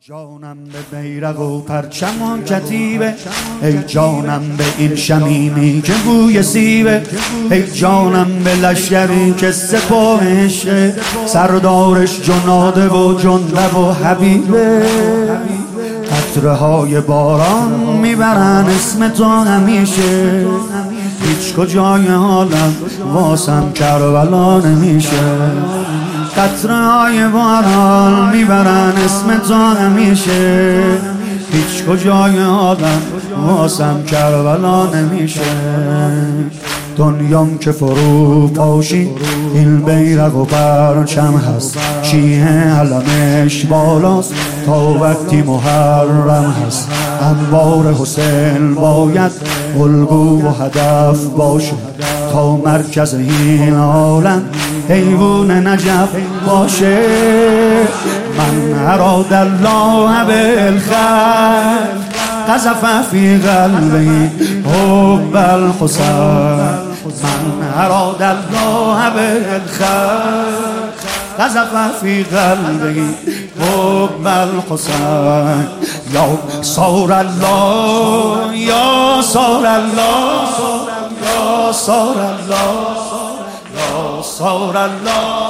جانم به بیرق و پرچم و کتیبه، ای جانم به این شمیمی که بوی سیبه، ای جانم به لشکری که سپاهش سردارش جناده و جندب و حبیبه. قطره های باران میبرن اسم تو همیشه، هیچ کجای حالم واسم کربلا نمیشه. قطره های باران میبرن اسم تو همیشه، هیچ کجای آدم واسم کربلا نمیشه. دنیام که فرو پاشی این بیرق و پرچم هست، شیعه علمش بالاست تا وقتی محرم هست. انوار حسین باید الگو و هدف باشه تا مرکز این عالم حیوان نجف باشه. من اراد الله بالخير قذف في قلبي حب الحسين، من اراد الله بالخير قذف في قلبي حب الحسين. یا صار الله یا صار الله یا صار الله یا صار الله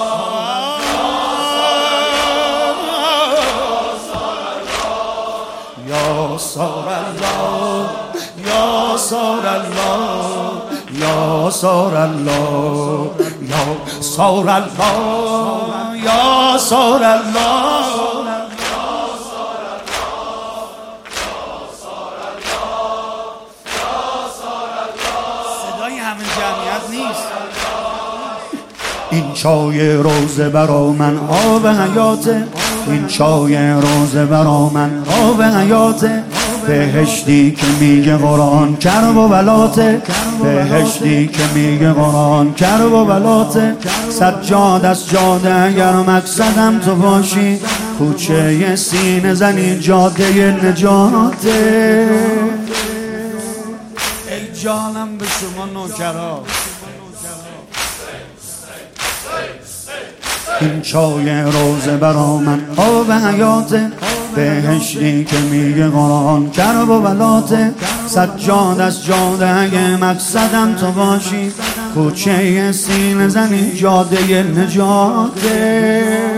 یا صار الله یا صار الله یا صار الله یا صار الله یا صار الله. صدای همین جمعیت نیست. این چای روزه برا من آب حیاته، این چای روزه برا من آب حیاته. بهشتی که میگه قرآن کرب و بلاته، بهشتی که میگه قرآن کرب و بلاته. سجاد از جاده اگر مقصدم تو باشی، کوچه سینه زنی جاده نجاته. ای جانم به شما نوکرا، این چای روزه برا من آب حیاته. بهشتی که میگه قرآن کرب و بلاته. سجاد از جاده اگه مقصدم تو باشی، کوچه سینه زنی جاده نجاته.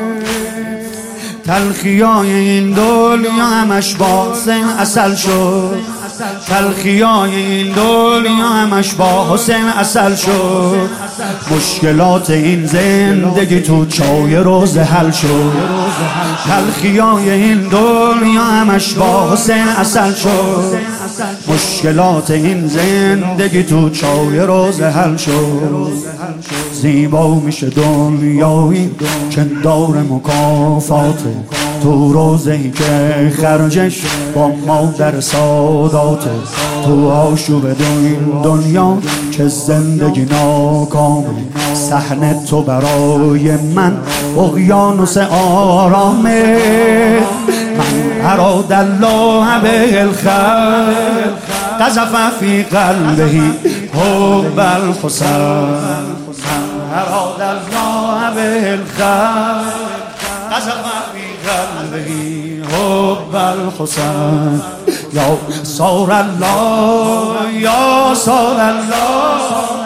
تلخیای این دنیا همش باعث عسل شد، تلخیای این دنیا همش با حسین عسل شد. مشکلات این زندگی تو چای روزه حل شد، تلخیای این دنیا همش با حسین عسل شد. مشکلات این زندگی تو چای روزه حل شد. زیبا میشه دنیایی که دار مکافاته، تو روزه‌ای که خرجش با مادر ساداته. تو آشوب این دنیا که زندگی ناکامه، صحنه تو برای من اقیانوس آرامه. من اراد الله بالخير قذف في قلبه حب الحسين، من اراد الله بالخير قذف في قلبه حب الحسين. یا صار الله یا صار الله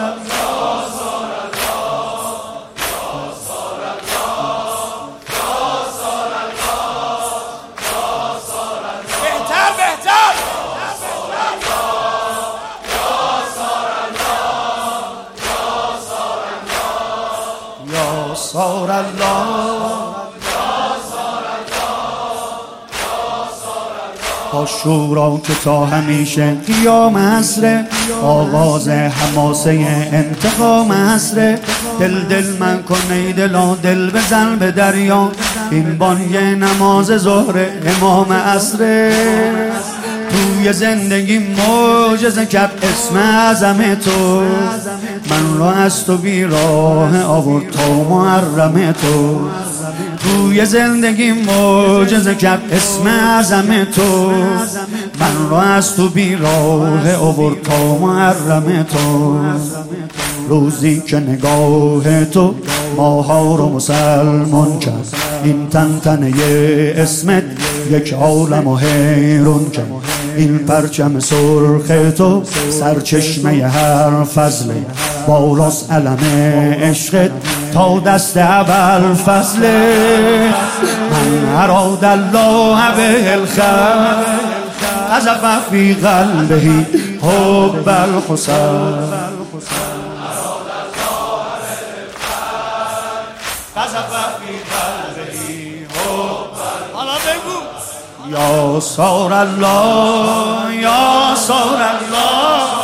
صار الله. آشورا که تا همیشه قیام عصره، آغاز حماسه انتقام عصره. دل من کن ای دلا دل بزن به دریا، این بانگ نماز ظهر امام عصره. توی زندگی معجزه کرد اسم اعظم تو، من را از تو بیراه آورد تا محرم تو. توی زندگی معجزه کرد اسم اعظم تو، من را از تو بیراه آورد تا محرم تو. روزی که نگاه تو ماها رو مسلمان کرد، این تنتنه اسمت یک عالم و حیرون کن. این پرچم سرخ تو سرچشمه هر فضل، بالاست علم عشقت تا دست اول فضل. من اراد الله به الخیر قذف فی قلبه حب الحسین. یا سار الله یا سار الله